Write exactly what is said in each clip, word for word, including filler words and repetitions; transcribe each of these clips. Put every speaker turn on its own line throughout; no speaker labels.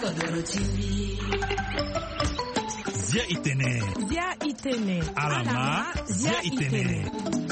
Zia Itene.
Zia Itene.
Alama Zia Itene.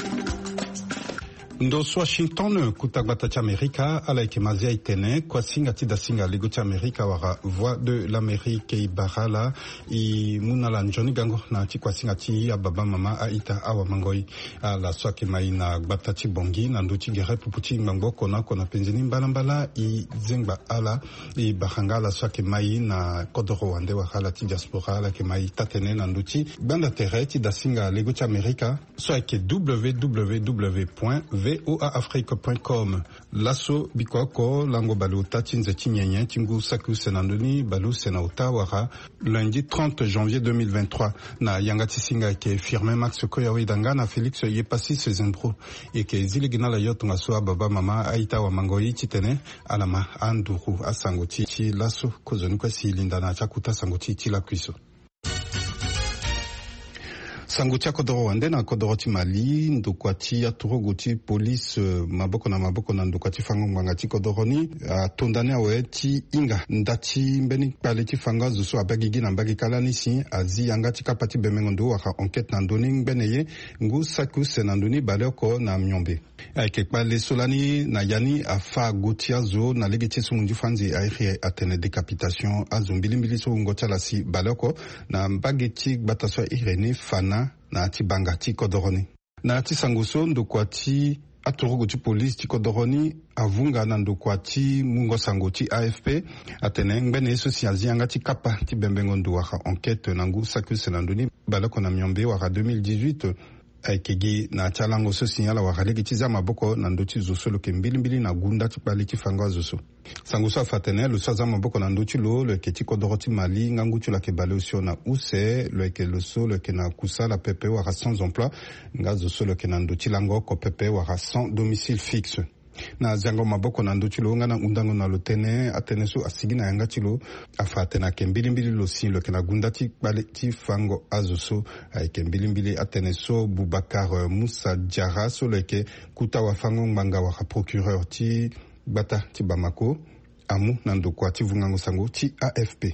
Ndos Washington kutagbata cha Amerika ala ikema Zia Itene kwa singa tida singa ligo cha Amerika wara Voix de l'Amérique i barala i munala njoni gango na ti kwa singa ti ya baba mama aita awa mangoi ala swake mai na gbata ti bongi na nduti gere puputi mbango kona kona penzini mbala mbala i zengba ala i bahangala swake mai na kodoro wande wakala ti diaspora ala ke mai tatene na nduti banda tere ti da singa ligo cha Amerika swake w w w point voa afrique point com laso bikwako lango balu tati nze tinyenye tingu saku senandoni balu sena utawara lundi trente janvier deux mille vingt-trois na yangati singa ke firme Max Koyawi danga na Félix Yepasi Sezembro et ke ziligina la yotunga so baba mama aita wa mangoi titene alama anduru asangoti ti laso kozoni kwa silinda na chakuta sangoti ti la kuiso sangutia kodoro wande na kodoro ti Mali ndokwati aturoguti police maboko na maboko na ndokwati fango ngangati kodoro ni tondane awe ti inga ndati mbeni pale ti fanga zuso abagigi na mbagi kala ni si azi yangati kapati bemengondo waka enquête na ndoni ngbeneye ngu saku senandoni baleko na myombe ake pale solani na yani afa gotia zo na legeti sumunju fanzi aire atene décapitation azumbili mbili so ngotala si baleko na mbageti bataswa irene fana na ti banga ti kodoroni na ti sanguso ndokwa ti atorogo ti police ti kodoroni avunga na ndokwa ti mungo sango ti A F P atene ngbene so si azianga ti kapa ti bembengo ndo waka enquête na ngu saku senandoni balako na myombe waka deux mille dix-huit aikegi na chalango so sinyala wakalegi ti za maboko na ndoti zoso lo ke mbili mbili na gunda ti pali ti fanga zoso sango so afatene lo so za maboko na ndoti lo lo ke ti kodoro ti Mali ngangu ti la ke bale osio na use lo ke lo so lo ke na kusala pepe waka sans emploi nga zoso lo ke na ndoti lango ko pepe waka sans domicile fixe na zango maboko na nduti lo ngana undango na lotene atene so asigina yanga tilo afatena ke mbili mbili lo sin lo ke na gunda ti bale ti fango azoso ay ke mbili mbili atene so Boubacar Moussa Diarra so lo ke kuta wa fango mbanga wa procureur ti bata ti Bamako amu na ndokwa ti vungango sango ti A F P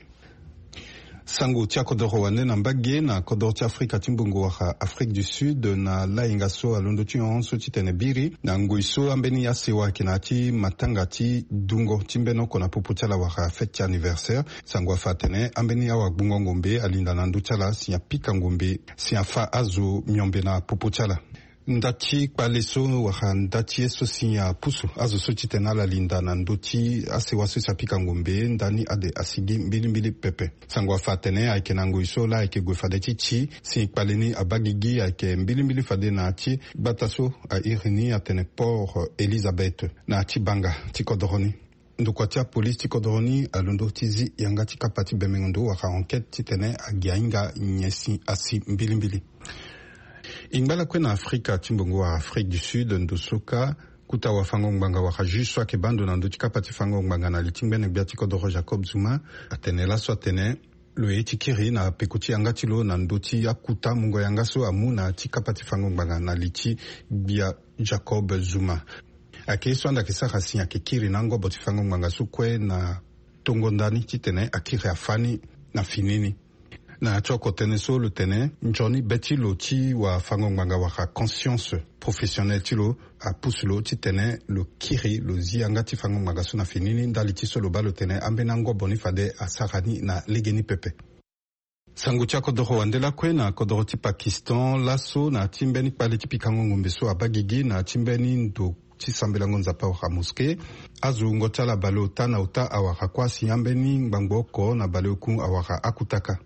sango tia kodoro wane na mbage na kodoro ti Afrika ti mbongo waka Afrique du Sud na lainga so alondo ti onso ti tene biri na ngoi so ambeni ya sewa ke na ti matanga ti dungo ti mbeno kona popo ti ala waka fête ti anniversaire sango afa tene ambeni awa gbungo ngombe alinda na ndu ti ala si ya pika ngombe si ya fa azo myombe na popo ti ala ndati kpale so waka ndati e so si ya pusu azo so ti tene ala linda na ndo ti asewa so si apika ngombe ndani ade asigi mbili mbili pepe sango afa tene ayeke na ngoi so la ayeke gue fade ti ti si kpale ni abagigi ayeke mbili mbili fade na ti gbata so airi ni atene port Elizabeth na ti banga ti kodoro ni ndokwa ti apolisi ti kodoro ni alondo ti zi yanga ti kapa ti bemengondo waka enquête ti tene agi ainga nyen si asi mbili mbili ingbala kue na Afrika ti mbongo wa Afrique du Sud ndo soka kuta wa fango ngbanga waka juste so ayeke bando na ndo ti kapa ti fango ngbanga na li ti ngbene gbia ti kodoro Jacob Zuma atene laso atene lo e ti kiri na peko ti yanga ti lo na ndo ti akuta mungo yanga so amu na ti kapa ti fango ngbanga na li ti gbia Jacob Zuma ayeke so anda yeke sara si ayeke kiri na ngobo ti fango ngbanga so kue na tongo ndani ti tene akiri afani na finini na choko tene so lo tene njoni beti lo ti wa fango ngbanga waka conscience professionnelle ti lo apusu lo ti tene lo kiri lo zi yanga ti fango ngbanga so na finini ndali ti so lo ba lo tene ambeni ngobo ni fade asara ni na lege ni pepe sango ti akodoro wande lakue na kodoro ti Pakistan laso na ti mbeni kpale ti pikango ngombe so abagigi na ti mbeni ndo ti sambelango nzapa waka moske azo ngo ti ala bale ota na ota awaka kuâ si ambeni ngbangba oko na bale oku awaka akutaka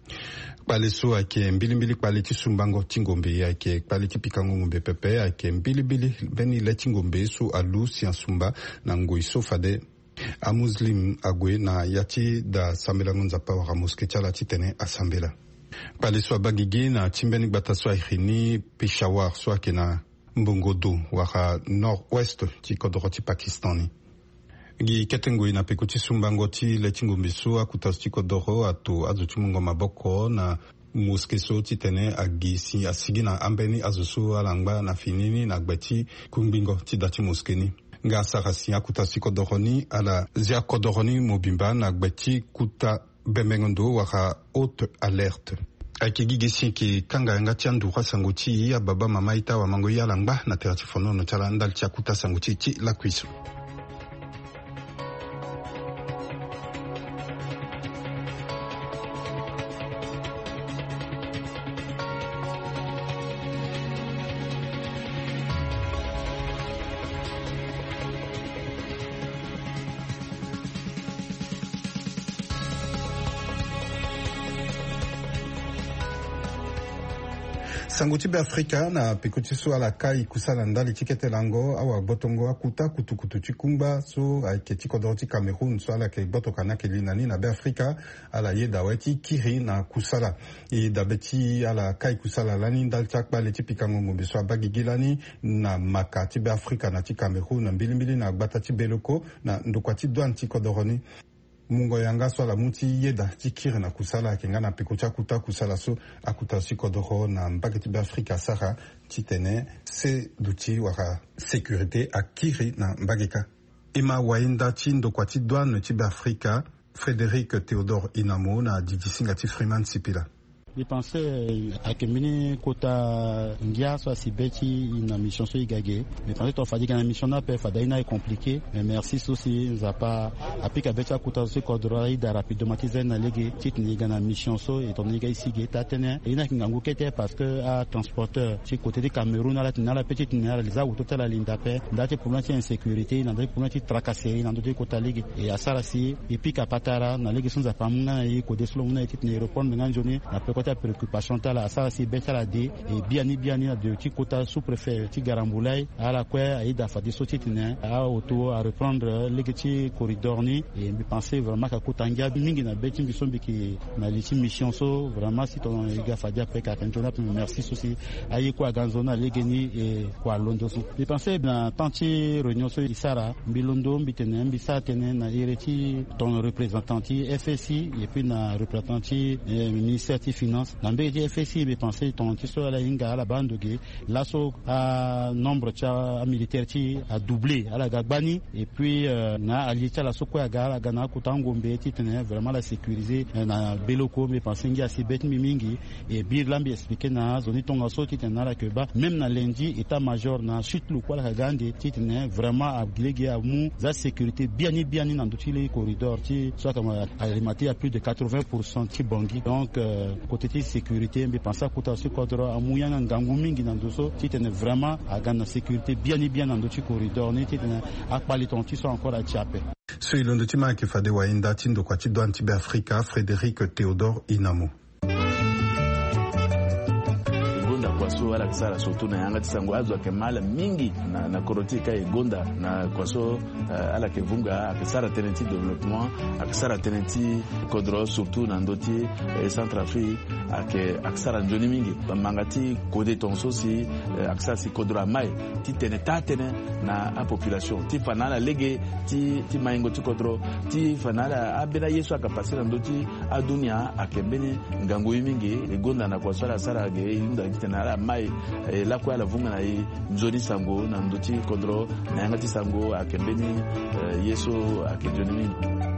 kpale so ayeke mbilimbili kpale ti sumbango ti ngombe ayeke kpale ti pikango ngombe pepe ayeke mbilimbili mbeni le ti ngombe so alu si asumba na ngoi so fade amuslim ague na ya ti da sambelango nzapa waka moske ti ala ti tene asambela kpale so abagigi na ti mbeni gbata so airi ni Peshawar so ayeke na mbongo do waka nord-ouest ti kodoro ti Pakistan ni gi kete ngoi na peko ti sumbango ti le ti ngombe so akuta so ti kodoro ato azo ti mungo maboko na moske so ti tene agi si asigi na ambeni azo so ala ngba na finini na gbe ti kungbingo ti da ti moske ni nga sarasi akuta sikodoroni ala zia kodoroni mobimba na gbeti kuta bemengondo waka haute alerte akigigisi ki kanga nga tiandu kwa sanguti ya baba mama ita wa mango ya langba na teratifono no chala ndal chakuta sanguti ti la cuisse. Sanguti be Afrika na pikuti so ala kai kusala ndali tikete lango awa botongo akuta kutukutu chikumba so aiketi kodoti Cameroun so ala ke botoka na kelinani na be Afrika ala yeda weti kiri na kusala i dabeti ala kai kusala lani ndal chakba le tipikango mobiso bagigilani na makati be Afrika na ti Cameroun na mbilimbili na batati beloko na ndokwati douane kodoroni mungo yanga swala muti yeda tikiri na kusala kenga na pekucha kuta kusala so akuta sikodoro na mbageti be Afrika sara titene se duti waka sécurité akiri na mbageka ima wainda chindo kwa ti douane ti be Afrika Frédéric Théodore Inamo na didisinga ti Freeman Sipila.
Je pensais à que mini kota ngia soit si beti na mission so igage mais pensais to fadi kana mission na pe fada ina est compliqué mais merci aussi nous a pas apika beti kota so kodro ida rapidement tize na legi tit ni gana mission so et on iga ici geta tene ina kingangu kete parce que à transporteur ci côté du Cameroun ala na la petite na les auto tala linda pe ndate pour l'insécurité insécurité na ndate pour l'insécurité tracasserie na ndate kota legi et à ça si et puis kapatara na legi sans apamuna et ko deslo na tit ni répondre na journée na pe ta préoccupation tala ça c'est betala de et biani biani de ti kota sous-préfet ti Garamboulay ala kwa aida fadi sotitine a auto à reprendre les petits corridors ni et me penser vraiment ka kota ngia mingi na beti bisombi ki na liti mission so vraiment si ton iga fadi après ka kanjona merci aussi ayi kwa ganzona legeni et kwa londo so me penser na tanti réunion so isara bilondo mbitene mbisa tene na ireti ton représentant F S I et puis na représentant ministère des finances dans B D F S I, mais pensez ton tiso à la inga à la bande de l'asso à nombre de militaires qui a doublé à la Gagbani et puis na alita la soko à la Gana Kutango Mbeti tenait vraiment la sécuriser na Beloko mais pensez qu'il y a si bête mimingi et Birlambi expliqué na zone tonga so qui tenait la Cuba même na lundi état-major na chute lu quoi la Gandhi qui tenait vraiment à gléguer à mou la sécurité bien ni bien ni dans tous les corridors qui soit comme alimenter à plus de quatre-vingts pour cent qui bangui donc côté sécurité mais pensa kuta su kodro amuyana ngangu mingi na ndoso titene vraiment agana sécurité bien et bien dans d'autres corridors ni titene akpali ton tiso encore à Tchapé.
Ce ilondo tima ke fade wa inda tindo kwa ti douane ti be Afrika Frédéric Théodore Inamo.
Kwaso ala kisara surtout na yanga tisango azwa kemala mingi na na korotika egonda na kwaso uh, ala kevunga akisara tenenti développement akisara tenenti kodro surtout na ndoti eh, Centrafrique ake akisara njoni mingi mangati kode tonso si uh, akisara si kodro mai ti teneta tene na a population ti fanala lege ti ti maingo ti kodro ti fanala abena yesu akapasira ndoti adunia akembeni ngango mingi egonda na kwaso ala sara ge inda tena mai la kwa la vunga na nzoni sango na ndoti kodro na yangati sango akembeni yeso akejoni.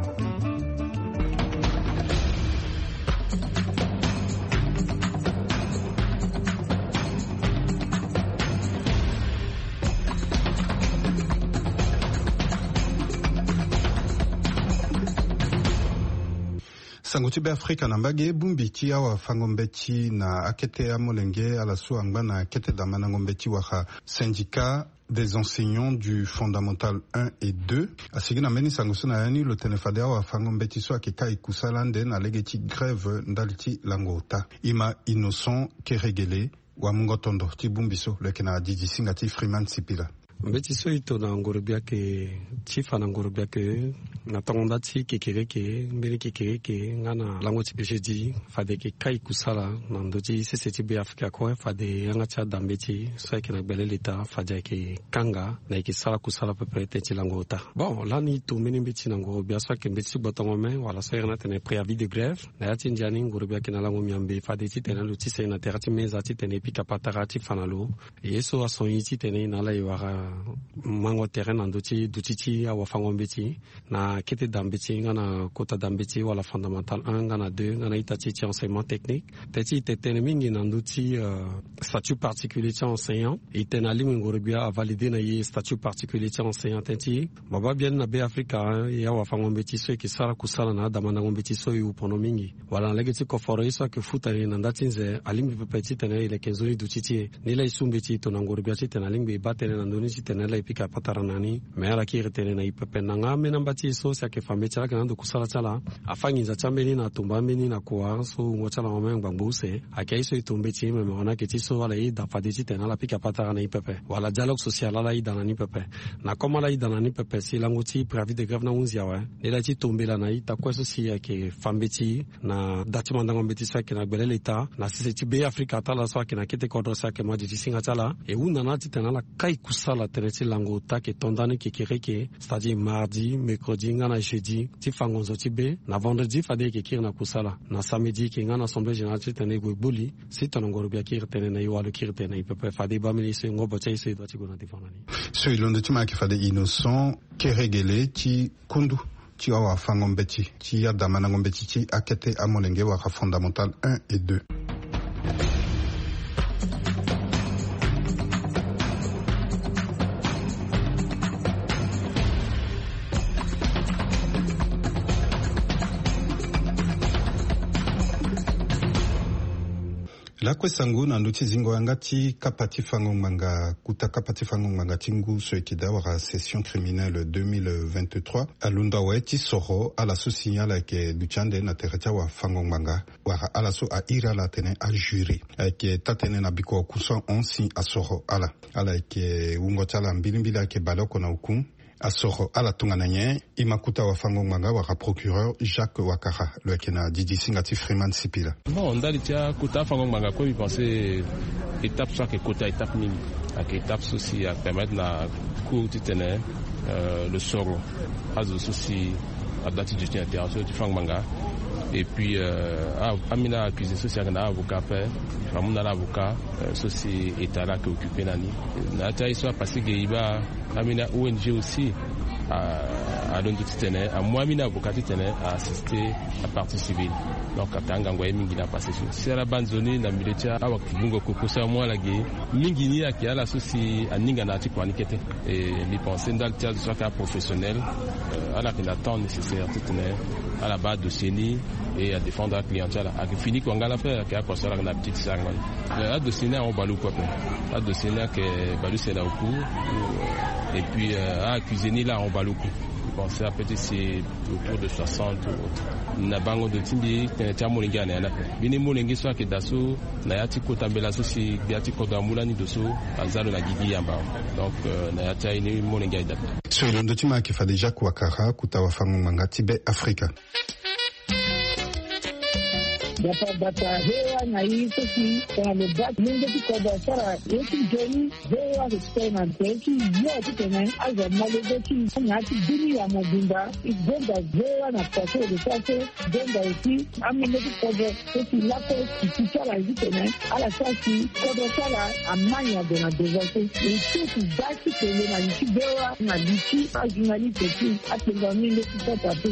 Sanguti be Afrika na mbage bumbiti awa fangombeti na akete amolenge ala suangba na akete da manangombeti waka syndicat des enseignants du fondamental un et deux asigi na meni sangusu na yani lo tenefade awa fangombeti so akeka ikusalande na legeti grève ndaliti langota ima innocent keregele wa mungotondo ti bumbiso leke na didisinga ti Freeman Sipila.
Mbeti so ito na ngorobia ke chifa na ngorobia ke na tonda ti kekere ke mbele kekere ke ngana lango ti pejedi fade ke kai kusala na ndoji seseti be Afrika ko fade yanga cha dambeti so ke na bele leta fade ke kanga na ke sala kusala pe prete ti lango ta bon lani to meni mbeti na ngorobia so ke mbeti botongo me wala so yana tene préavis de grève na yati ndiani ngorobia ke na lango miambe fade ti tene lo ti se na terati meza ti tene pika patarati fanalo yeso ason yiti tene na la yara mango terrain nanduti dutiti awa fangombeti na kete dambeti ngana kota dambeti wala fondamental un ngana deux ngana itati ti enseignement technique teti tetene mingi nanduti uh, statut particulier ti enseignant itena lingu ngorobia a validé na ye statut particulier ti enseignant tenti baba bien na be Afrika ya wa fangombeti so ki sara kusala na damana ngombeti so yu pono mingi wala legeti ko foro iso ke futari nandati nze alimbi pepeti tene ile kenzuri dutiti ni la isumbeti to ngorobia ti tena limbi batene nandoni ti tena la ipika pataranani mera ki retene na ipepe nanga mena mbati so sia ke fambe chala kana kusala chala afangi za chambeni na tumba meni na kwa so ngochala ngome ngbambuse akai so itumbe ti me mona ke ti so wala i da fadi ti tena la pika patarana ipepe wala dialogue social la i dana ni pepe na koma la i dana ni pepe si langoti préavis de grève na unzia wa ni la ti tombe la na i ta kwa so si ke fambe ti na dati mandanga mbeti sa ke na gbele leta na sisi ti be Afrika ta la so ke na kete kodro sa ke ma di singa chala e una na ti tena la kai kusala teneti lango ta ke tondane ke kireke c'est-à-dire mardi mercredi ngana jeudi ti fangonzo ti be na vendredi fade ke kir na kusala na samedi ke ngana assemblée générale ti tene go boli si tonongoro bia kir tene na iwalo kir tene i pepe fade ba mini so ngobo chai so do ti go na difanani
so ilondo ti ma ke fade innocent ke regele ti kundu ti awa fangombeti ti ya damana ngombeti ti akete amolenge wa fondamental un et deux. La kwesangu na nduti zingo angati kapati fango manga kuta kapati fango manga tingu so ekida wara session criminelle deux mille vingt-trois alunda wa ti soro ala so signala ke duchande na tereta wa fango manga wara ala so a ira la tene a jury ke tatene na biko kusan onsi a soro ala ala ke ungo tala mbilimbila ke baloko na hukum asoro ala tungananye imakuta wa fango manga wa procureur Jacques Wakara le kena Didi Singati Freeman Sipila.
Bon, on dit que kuta fango manga ko penser étape soit que kuta étape ni à étape aussi à permettre na cour titene le soro azo souci à date du tien interaction du fango manga et puis euh, amina accusé social na avocat père famuna l'avocat souci état là qui occupé nani na ta histoire parce que iba amina O N G aussi à à l'ondou titene à moi amina avocat titene à assister à partie civile donc atanga ngwa mingi na passé sur la bande zone na militia awa bungo ko kosa moi la ge mingi ni aki ala souci aninga na ti kwanikete et li penser dans le théâtre soit cas professionnel à la la temps nécessaire titene à la base de Séni et à défendre la clientèle. A fini qu'on a la faire, qui a construit la petite salle. À de Séni, on balou quoi. À de Séni, que balou c'est là au cours. Et puis à cuisiner là, on balou coup. Je pensais à peut-être c'est autour de soixante ou autre. Na bango de Tindi, t'es molinga na na. Bini molingi soit que daso, na yati kota belaso si biati kota mulani doso, azalo na gigi yamba. Donc na yati ini molinga ida.
So le ndotima qui fa déjà Wakara kutawa fango manga tibe Afrika.
Data data hewa na hii sisi kwa mabati mungu tiko basara yetu jeni hewa kutena teki yote tena aza malezeti nyati dini ya mabunda igonda hewa na paso de sase gonda eti amene tiko teki lapo kichara hivi tena ala sasi kodo sala amanya de na devase eti basi tena na nchi hewa na lichi ajunali teki atenga mingi tiko tatu.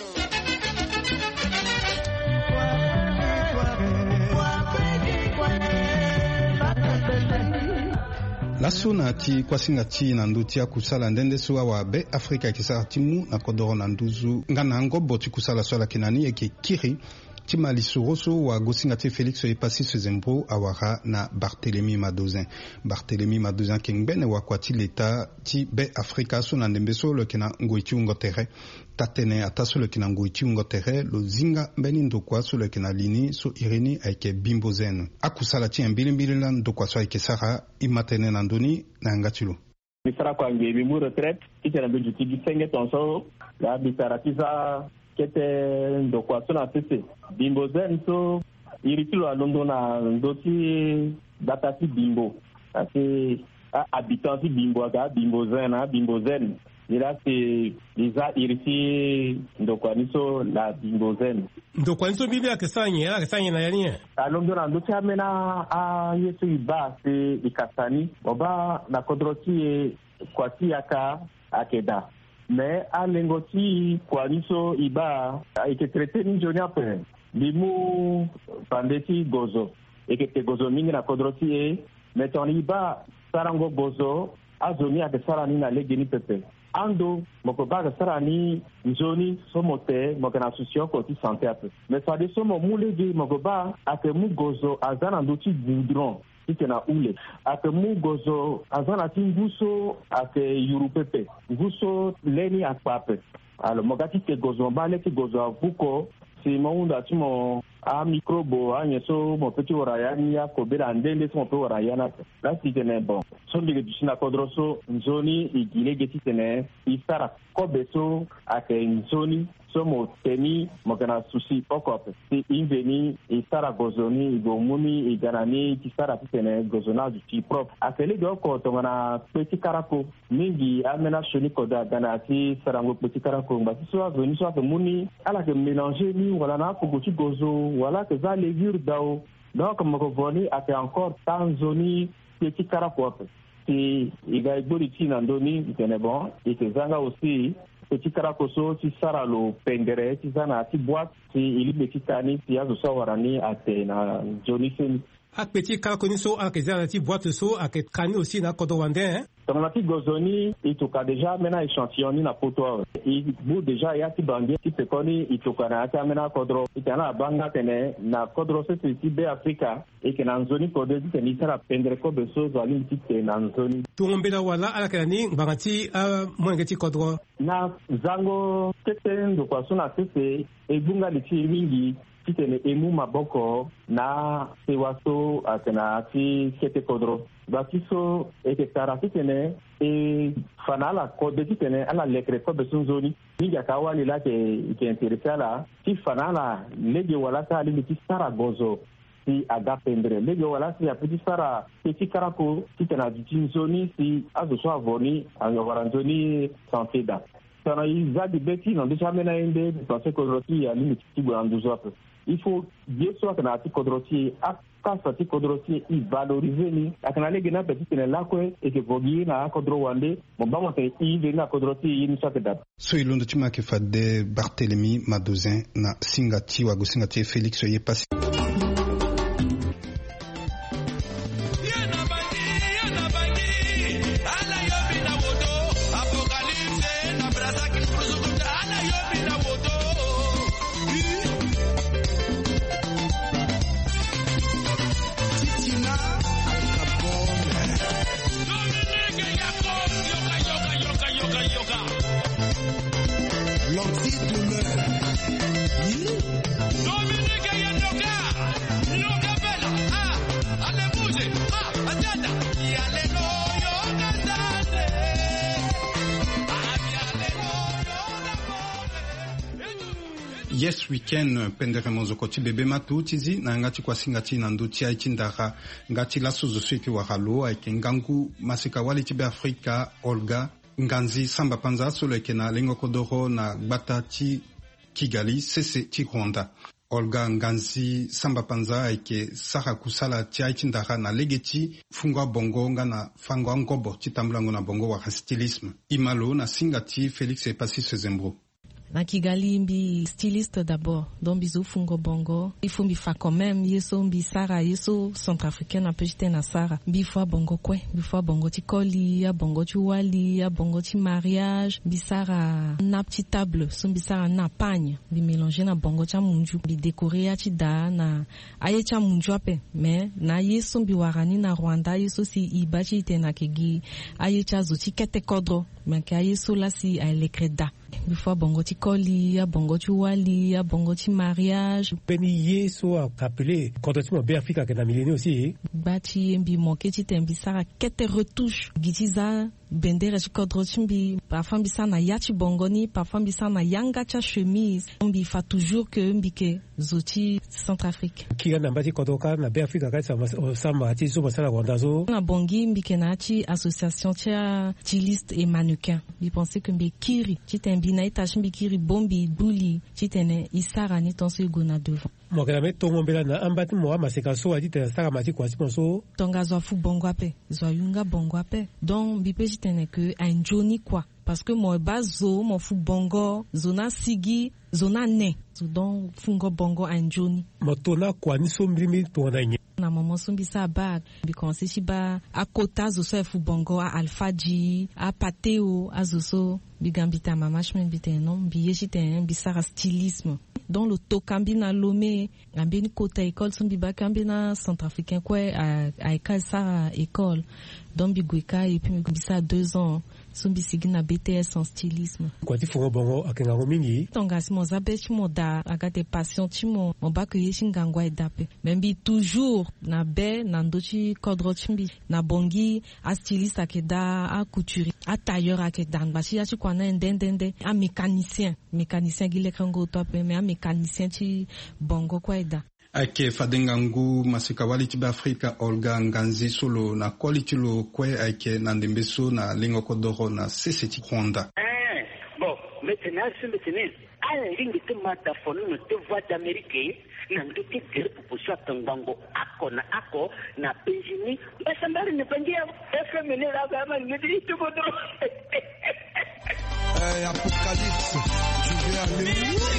Laso na ti kwasinga ti na nduti ya kusala ndende suwa wa be Afrika kisara timu na kodoro na nduzu ngana ngobo ti kusala swala kinani eke kiri ti malisoroso wa gosinga ti Félix Epasi Sezembro awara na Barthélemy Madozin. Barthélemy Madozin kengbene wa kwa ti leta ti be Afrika so na ndembe so le kena ngoiti ungotere tatene ataso le kena ngoiti ungotere lo zinga mbeni ndokwa so le kena lini so irini aike bimbozen akusala ti mbili mbili la ndokwa so aike sara imatene na ndoni na ngatilo
bisara kwa ngebi mu retraite kitera ndo juti gisenge tonso la bisara tiza kete ndokwa so na sese bimbozen so iritilo alondo na ndoti datati bimbo ase habitant si bimbo aga bimbozen na bimbozen et là c'est déjà iriti ndokwa niso la bimbozen
ndokwa niso bibi akesanye ya akesanye na yani
alondo na ndoti amena a yesu iba se ikasani oba na kodroti kwati yaka akeda mais alengoti kwaniso iba ike traité ni joni après limu pandeti gozo ike te gozo mingi na kodrosi e mais ton iba sarango gozo azoni ake sarani na legeni pepe ando moko baga sarani nzoni somote moko na susio ko ti santé ape mais ça de somo mulegi moko ba ake mu gozo azana nduti goudron ite na ule ake mu gozo azana ti nguso ake yurupepe nguso leni akpape alors mogati te gozo mbale ki gozo avuko si maunda timo a microbo a nyeso mo peti orayani ya kobela ndende so mo pe orayana la si tene bon so ndige dishina kodroso nzoni igilege ti tene isara kobeso ake nzoni so mo teni mo kana susi okope si inveni isara gozoni igomuni iganani ti sara ti tene gozona du ti prop akele do ko to ngana peti karako mingi amena shoni koda gana ti sarango peti karako ngba so aveni so aveni ala ke mélanger ni wala na ko ti gozo voilà que ça les vire d'eau donc comme revenu a fait encore tant zoni petit caracope si il a eu ici dans doni c'est bon et que zanga aussi petit caracoso si saralo pendere si zana ti boîte si il petit tani si azo sawarani ate na joni sen
a petit caraconiso a que zana ti boîte so a que kani aussi na kodowande hein
donc la petite gozoni il toka déjà maintenant échantillonné na poto il bout déjà ya ti bangi ti pekoni il toka na ta mena kodro itana banga tene na kodro se ti be Africa et que na zoni kodro ti ni sara pendre ko beso zali ti te na zoni
tuombela wala ala kani bangati a mwengeti kodro
na zango tete ndo kwa sona tete e bunga li ti mingi titene emu maboko na sewaso atena ti kete kodro batiso eke tara titene e fanala kode titene ala lekre ko besunzoni ninja kawali la ke ke interesala ti fanala lege wala ta ali ti sara gozo si aga pendre lege wala si apeti sara petit karako titena tinzoni si azo so avoni anga waranzoni santé da sana izadi beti non déjà mena inde parce que roti ya limite ti gwanduzo ape il faut bien sûr que na ti kodroti a kasa ti kodroti i valoriser ni akana lege na petit ne lakwe e ke vogi na kodro wande mo ba mo te i de na kodroti i ni sakeda
so ilondo ti ma ke fade Barthélemy Madozin na singati wa go singati Félix ye passé Yes weekend pendere mozokoti bebe matu tizi na ngati kwa singati na nduti ya itindara ngati la suzo swiki wa halo aike ngangu masika wali tibe Afrika Olga Nganzi Samba Panza solo eke na lengo kodoro na gbata ti Kigali sese ti Rwanda Olga Nganzi Samba Panza aike saka kusala ti itindara na legeti fungwa bongo nga na fangwa ngobo ti tambulango na bongo wa stylisme imalo na singati Félix Epasi Sezembro.
Na Kigali mbi styliste d'abord, donc biso fungo bongo. Il faut mbi fa quand même, yeso mbi sara, yeso centrafricain na pejite na sara. Mbi fa bongo kwe, mbi fa bongo ti koli, ya bongo ti wali, ya bongo ti mariage. Mbi sara na petit table, so mbi sara na pagne. Mbi mélanger na bongo cha munju. Mbi décorer ya ti da na aye cha munju ape. Mais na yeso mbi warani na Rwanda, yeso si iba ti ite na kegi aye cha zo ti kete kodro. Mais ka yeso la si aye le kreda. Before bongo ti koli, ya bongo ti wali, ya bongo ti mariage.
Beni yeso a appelé quand tu m'as Africa que na millénaire aussi.
Bati mbi moke ti tembi sara kete retouche. Gitiza bendere ti kodro ti mbi parfois mbi sa na ya ti bongo ni, parfois mbi sa na yanga cha chemise. Mbi fa toujours que mbi ke zoti Centrafrique.
Ki ga na mbati kodro ka na Africa ka sa samba ti so basala Rwanda zo.
Na bongi mbi ke na ti association ti styliste et mannequin. Mbi pensé que mbi kiri ti tembi na ita mbi kiri bombi buli ti tene isara ni tonso ego na devant.
Mokela tongo mbela na ambati mo maseka so adi te staka mati kwa siponso.
Tonga zo fu bongo ape, zo yunga bongo ape. Donc bi pe jitene que un joni quoi. Parce que moi bazo mo fu bongo, zona sigi, zona ne. Zo donc fungo bongo un joni.
Motona kwa ni so mbrimi to na nye.
Na maman sumbi sa bag bi konse shiba a kota zo so fu bongo a alfaji a pateo a zo so bi gambita mama chmen bi te non bi yeshite bi sara stylisme dans le tokambi na lomé ngambeni kota école sumbi ba kambi na centrafricain quoi a a école sara école donc bi gweka et puis bi sa deux ans sumbi sigi na B T S en stylisme
kwa ti fongo bongo akenga mingi
tonga si mo zabe chi mo da agate passion chi mo mo ba ke yeshi ngangwa edape même bi toujours na be na ndochi kodro chimbi na bongi a styliste akeda a couturier a tailleur akeda ngbashi ya chi kwana ndendende a mécanicien mécanicien gile kango to pe mais a mécanicien chi bongo kwa eda
ake fadengangu masika wali tiba Afrika Olga Nganzi solo na koli tilo kwe ake na ndembeso na lingo kodoro na seseti Rwanda.
Eh, bon, maintenant c'est maintenant à la ligne de mataphone no te voix d'Amérique na ndoki kere proposition tangango ako na ako na penjini basambari ne pangia F M ne la gama ne dit tout bon.
Eh, Apocalypse, tu veux aller où?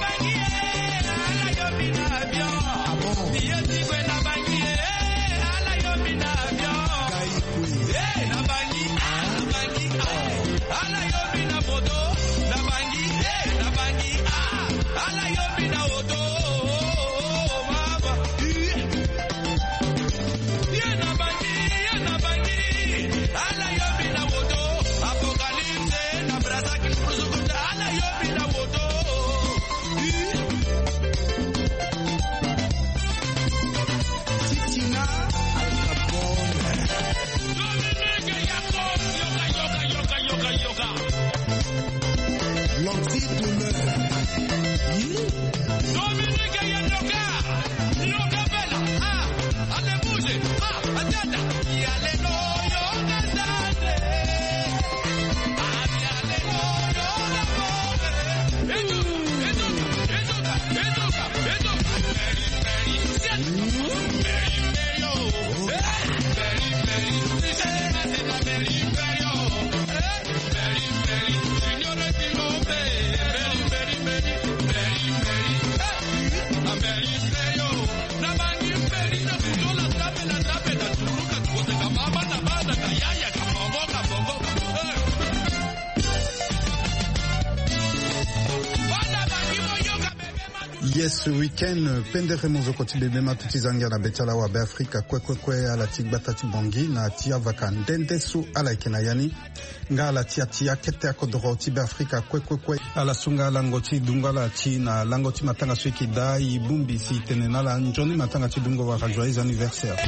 Yes, weekend pendere mozo koti bebe matuti zangia na betala wa be Afrika kwe kwe kwe ala tigbata tibongi na tia vakandende su ala ikena yani nga ala tia tia kete akodoro ti be Afrika kwe kwe kwe ala sunga langoti dunga la ti na langoti matanga suiki da ibumbi si tenena la njoni matanga ti dungo wa joyeux anniversaire.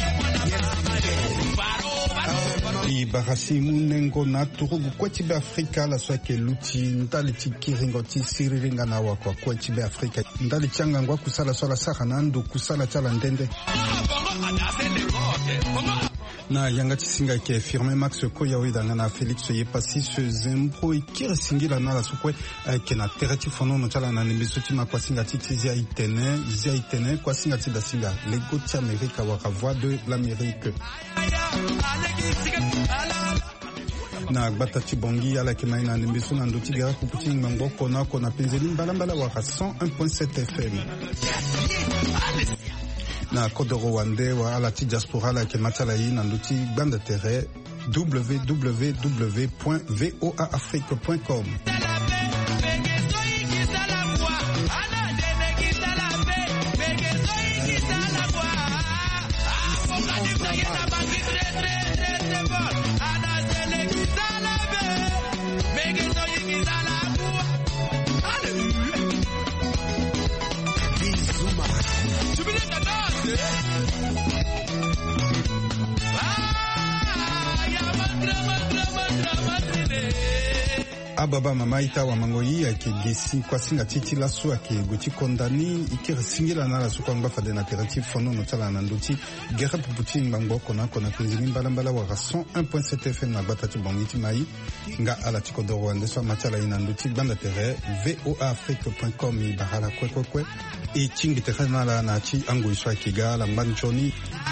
I barasi munengo na turugu kweti be Afrika la swake luti ndali ti kiringo ti siriringa na wakwa kweti be Afrika ndali changa ngwa kusala swala saka nando kusala chala ndende na yanga tisinga ke firme Max Koya widanga na Felix Yepasi se zembro ikire singila na la sukwe ke na terati fono no chala na nimisuti makwasinga titizia itene zia itene kwasinga tidasinga lego ti Amerika wa voix de l'Amérique na gbata tibongi ala kemai na nimbiso na ndoti gara kuputi ngamboko na kona penzeli mbalambala waka cent un point sept F M na kodoro wande wa ala ti diaspora la kematala yi na ndoti bande terre w w w point voa afrique point com. ababa mama ita wa mangoyi ake gesi kwa singa titi la so ake goti kondani ikere singila na la so kwa ngba de na alternative fono no tala na nduti gera puputi ngbango kona kona kunzini mbala mbala wa cent un point sept F M na batati bongiti mai nga ala tiko do Rwanda so matala ina nduti banda tere v o a afrique point com i bahala kwe kwe kwe e chingi tere na la na chi ango iswa kiga la mbanchoni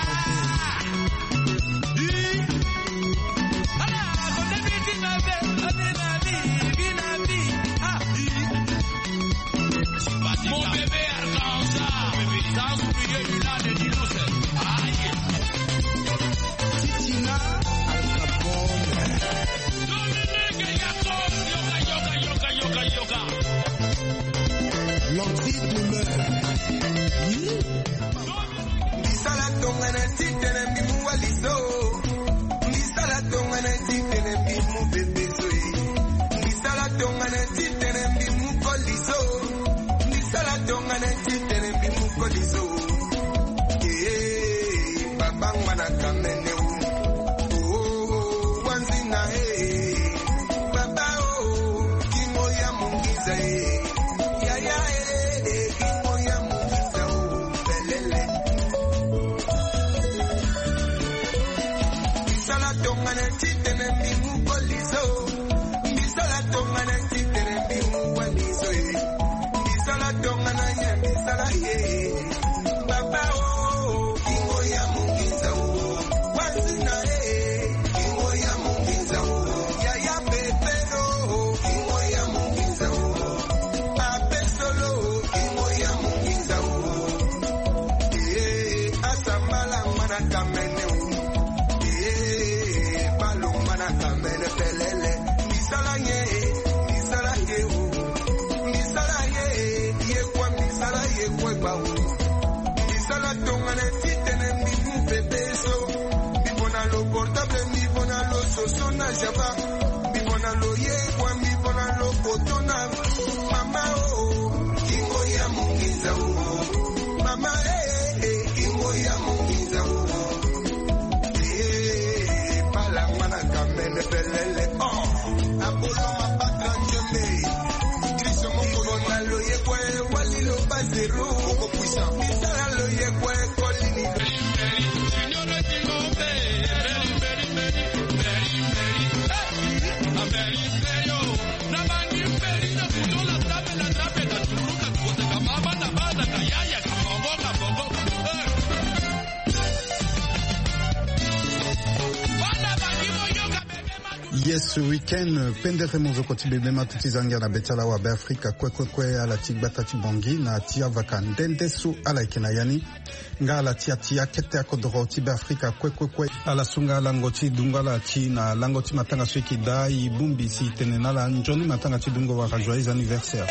Yes, weekend pendere mozo koti bebema tutizangia na betala wa Afrika kwe kwe kwe ala tigbata tibongi na tia vakandende su ala ikena yani nga ala tia tia kete akodoro tibe Afrika kwe kwe kwe ala sunga langoti dunga la ti na langoti matanga swiki da i bumbi si tenena la njoni matanga ti dungo wa joyeux anniversaire.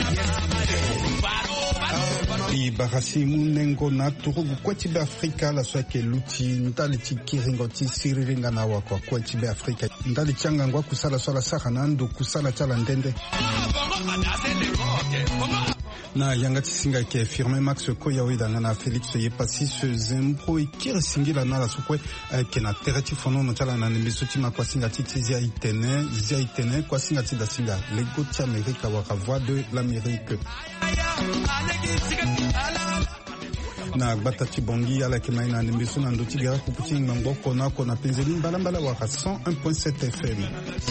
I barasi munengo na turugu kwetibe Afrika la swake luti ntali ti kiringo ti siriringa na wakwa kwetibe Afrika ndali changa ngwa kusala swala saka na ndo kusala chala ndende na yanga tisinga ke firme Max Koya widanga na Felix Yepasi se zembro ikiri singila na la sukwe ke na tereti fono no chala na nimisuti makwa singa titi zia itene zia itene kwa singa tida singa lego ti Amerika wa voix de l'Amérique na batati bongi ala kemai na nimbisu na ndoti gara kuputi ngamboko na kona penzeli mbala wa cent un point sept F M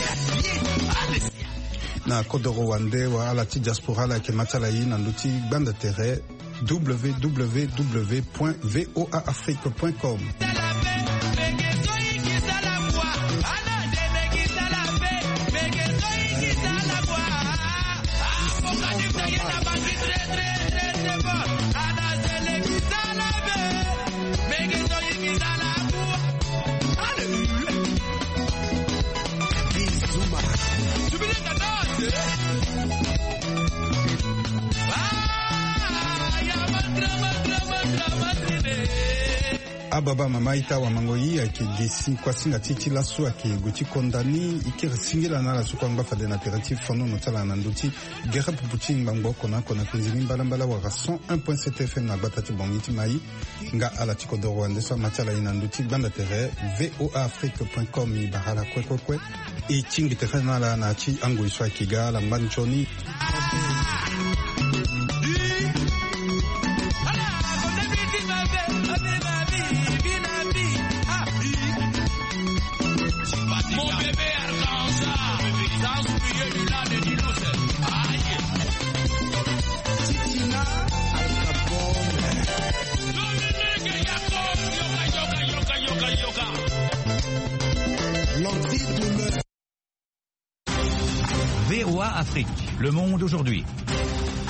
na kodoro wande wa ala ti diaspora la kematala yi na ndoti banda tere w w w point v o a afrique point com. ababa mama ita wa mangoi ake desi kwasinga titi laso ake goti kondani ikere singela na la sukwanga fa de na opératif fono no tala na nduti gera pupuchi ngbango kona kona kunzini mbala mbala wa cent un point sept F M na batati bongiti mai nga ala tiko do Rwanda so matala ina nduti banda tere voaafrique point com i bahala kwe kwe kwe e chingi tere na la na chi ango iswa kiga la mbanchoni
V O A Afrique, le monde aujourd'hui.